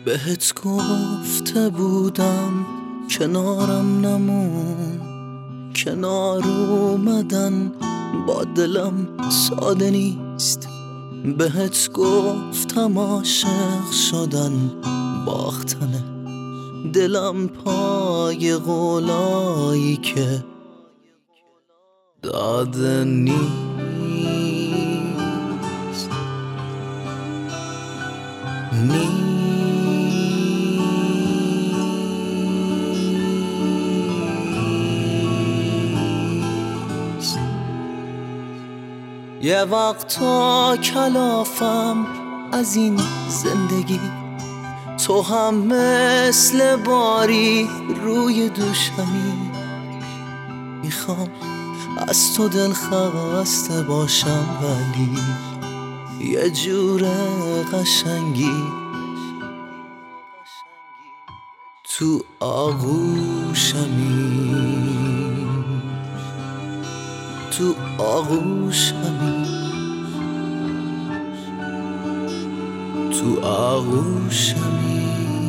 بهت گفته بودم کنارم نمون، کنار اومدن با دلم ساده نیست. بهت گفتم عاشق شدن باختنه، دلم پای قولایی که داده نیست. یه وقتا کلافم از این زندگی، تو هم مثل باری روی دوشمی. میخوام از تو دل خسته باشم ولی یه جور قشنگی تو آغوشمی، تو آغوشمی، تو آغوشمی.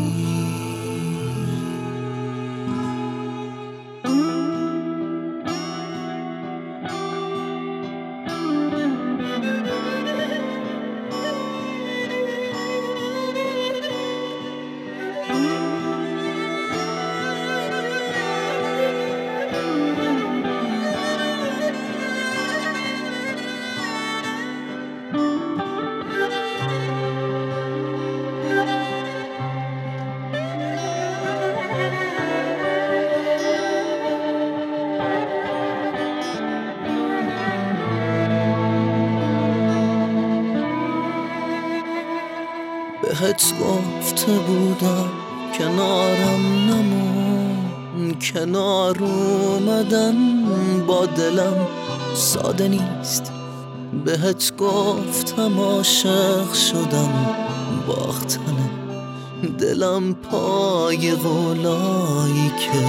بهت گفته بودم کنارم نمون، کنار اومدن با دلم ساده نیست. بهت گفتم عاشق شدن باختنه، دلم پای قولایی که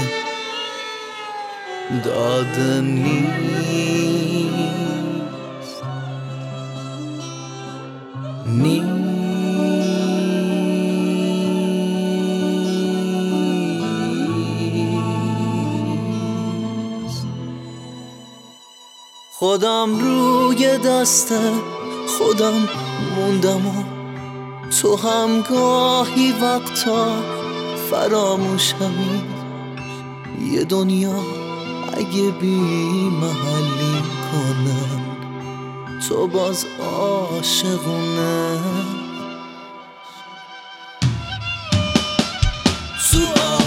داده نیست. خودم روی دست خودم موندم و تو هم گاهی وقتا فراموشمی. یه دنیا اگه بی محلی کنن تو باز عاشقونه. تو